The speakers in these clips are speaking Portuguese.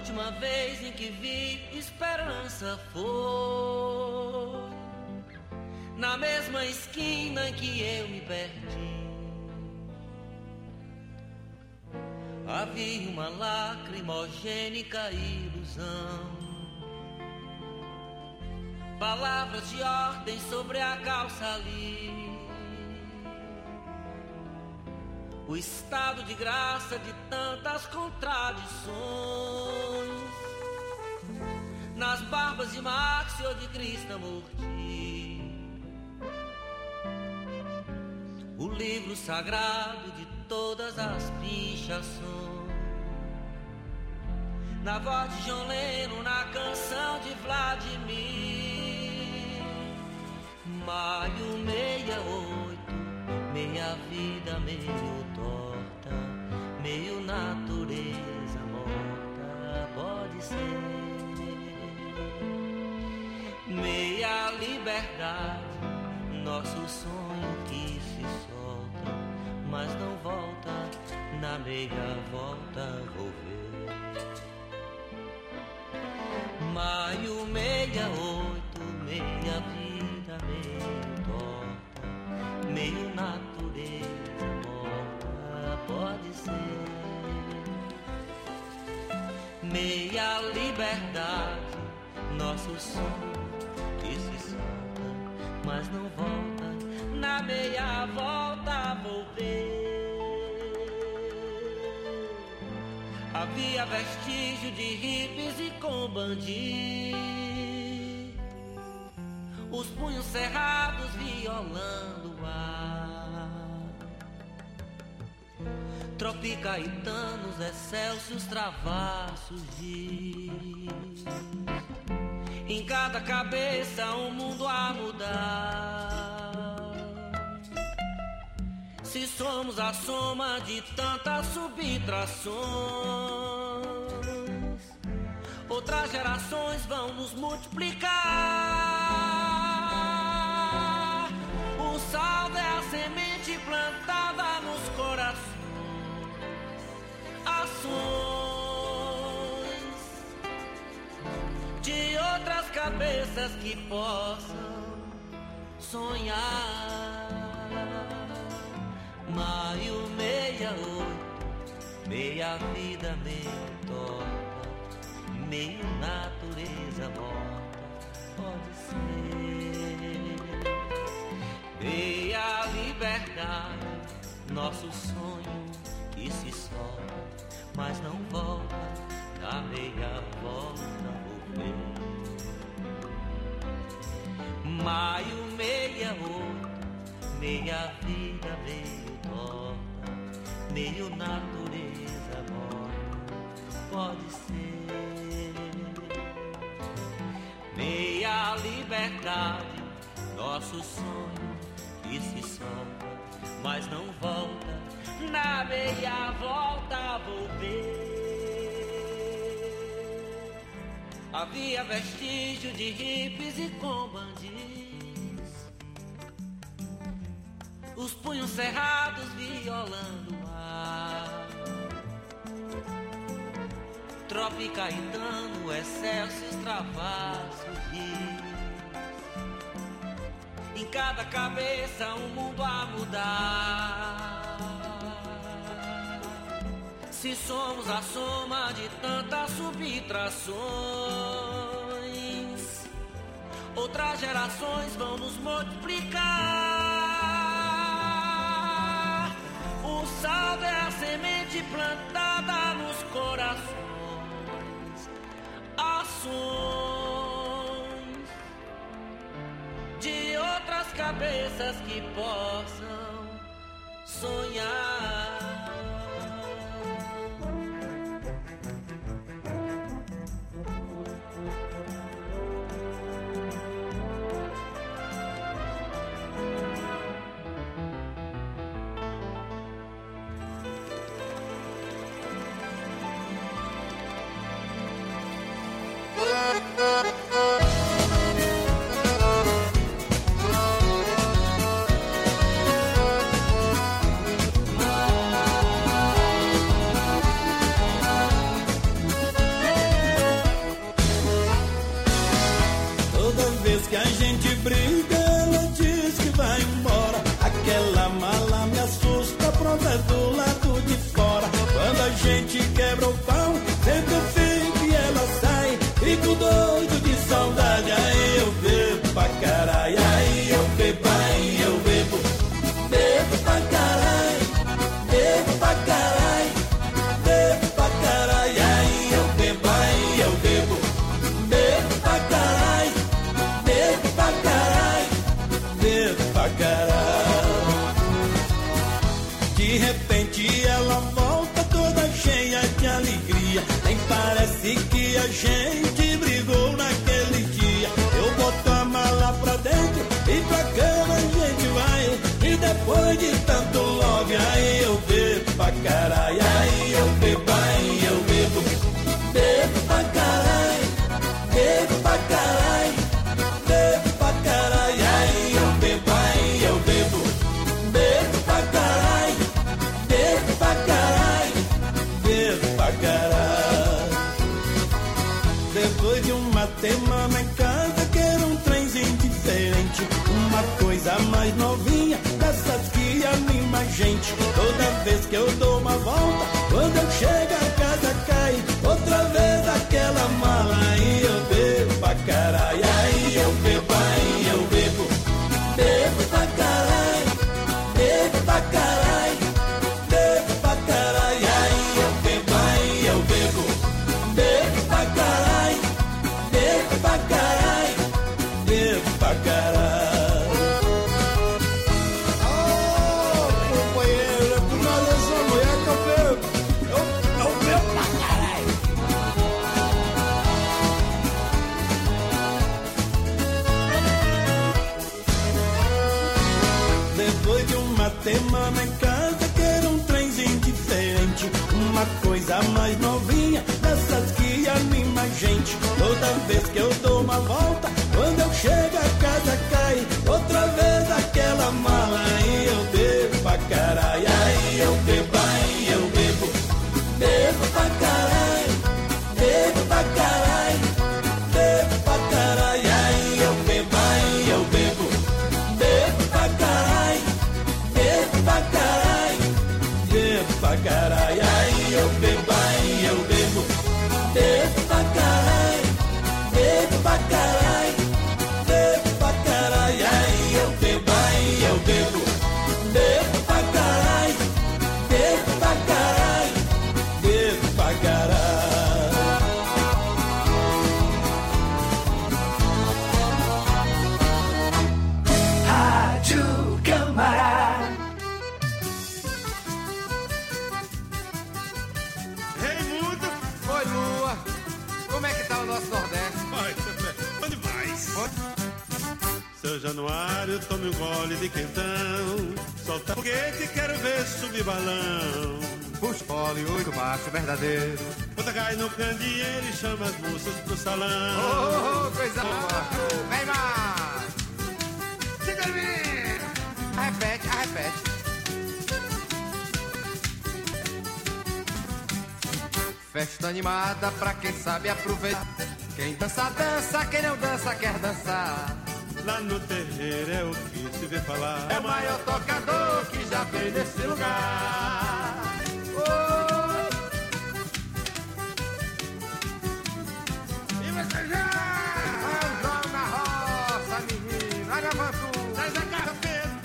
última vez em que vi esperança foi na mesma esquina em que eu me perdi. Havia uma lacrimogênica ilusão, palavras de ordem sobre a calça ali. O estado de graça de tantas contradições nas barbas de Marx ou de Krishnamurti. O livro sagrado de todas as pichações, na voz de John Lennon, na canção de Vladimir. Maio 68, meia vida meio torta, meio natureza morta, pode ser. Meia liberdade, nosso sonho que se solta, mas não volta, na meia volta vou ver. Maio 68, meia vida meio torta, meio natureza morta, pode ser. Meia liberdade, nosso sonho que se solta, mas não volta, na meia volta vou ver. Havia vestígio de hippies e combandi, os punhos cerrados violando o ar. Tropicaetanos, excélsios, travassos giz, em cada cabeça um mundo a mudar. Se somos a soma de tantas subtrações, outras gerações vão nos multiplicar. O saldo é a semente plantada nos corações, ações de outras cabeças que possam sonhar. Maio 68, meia vida meio torta, meio natureza morta, pode ser. Meia liberdade, nosso sonho que se solta, mas não volta, da meia volta vou ver. Maio 68, meia vida meio torta, meio natureza morta, pode ser. Meia liberdade, nosso sonho que se solta, mas não volta, na meia volta vou ver. Havia vestígio de hippies e combandis, os punhos cerrados violando o ar. Tropicaetano, excélsios, travassos, rios, em cada cabeça um mundo a mudar. Se somos a soma de tantas subtrações, outras gerações vão nos multiplicar. O saldo é a semente plantada nos corações, ações de outras cabeças que possam sonhar. a gente briga, ela diz que vai embora. Aquela mala me assusta, pronta do lado de fora. Quando a gente quebra o pau, sempre eu fico e ela sai. Fico doido de saudade, aí eu bebo pra caralho. Aí eu bebo, aí eu bebo. Bebo pra caralho, bebo pra caralho, bebo pra caralho. Aí eu bebo, aí eu bebo. Bebo pra caralho, bebo pra caralho, bebo pra caralho. De repente ela volta toda cheia de alegria. Nem parece que a gente brigou naquele dia. Eu boto a mala pra dentro e pra cama a gente vai. E depois de tanto love, aí eu bebo pra caralho. Aí eu bebo, aí eu bebo. Bebo pra caralho, bebo pra caralho, bebo pra caralho. Aí eu bebo, aí eu bebo. Bebo pra caralho, bebo pra caralho, bebo pra caralho. Depois de uma semana em casa, quero um trenzinho diferente. Uma coisa mais novinha, dessas que anima a gente. Toda vez que eu dou uma volta, quando eu chego a casa cai outra vez aquela mala. Aí eu bebo pra caralho, aí eu bebo, aí eu bebo. Bebo pra caralho, bebo pra caralho, bebo pra caralho. Aí eu bebo, aí eu bebo. Bebo pra caralho, bebo pra caralho, bebo pra caralho. Oh, companheiro, é por causa dessa mulher que eu bebo. Eu bebo pra caralho. Depois de uma semana em casa, quero um trenzinho diferente. Uma coisa mais novinha, dessas que anima a gente. Toda vez que eu dou uma volta, quando eu chego a casa cai outra vez aquela mala. Aí eu bebo pra caralho, aí eu bebo, aí eu bebo. Bebo pra caralho, bebo pra caralho, bebo pra caralho. Aí eu bebo, aí eu bebo. Bebo pra caralho, bebo pra caralho, bebo pra caralho. Aí eu bebo, aí eu bebo. Bebo pra caralho, bebo pra caralho, bebo pra caralho. Aí eu bebo, aí eu bebo. Bebo pra caralho, bebo pra caralho, bebo pra caralho. Rádio Câmara. Raimundo! Oi, Lua! Como é que tá o nosso Nordeste? Ai, onde mais? Seu Januário, tome um gole de quentão. Solta foguete, quero ver subir balão. Puxa, pole, oito macho verdadeiro. Bota cai no candeeiro e chama as moças pro salão. Oh, coisa boa! Vem mais! Chega em mim! Repete, repete. Festa animada pra quem sabe aproveitar. Quem dança, dança, quem não dança, quer dançar. Lá no terreiro é o que se vê falar. É o maior tocador que já veio desse lugar. Oh. E você já? É o João na roça, menino. Agavantu, traz a cara, Pedro.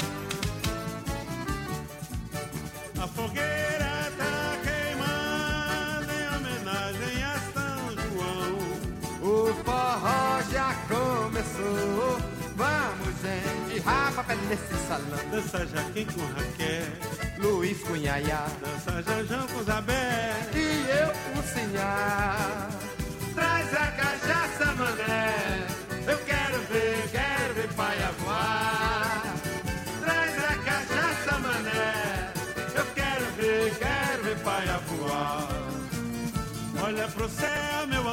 A fogueira tá queimando em homenagem a São João. O forró já começou. Vamos, gente, rapa pé nesse salão. Dança Jaquim com Raquel, Luiz Cunhaiá dança Janjão com Zabé. e eu, o Sinhá. Traz a cachaça, mané. Eu quero ver paia voar. Traz a cachaça, mané. Eu quero ver paia voar. Olha pro céu, meu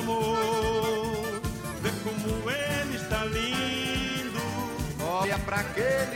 amor, vê como ele está lindo. Olha pra aquele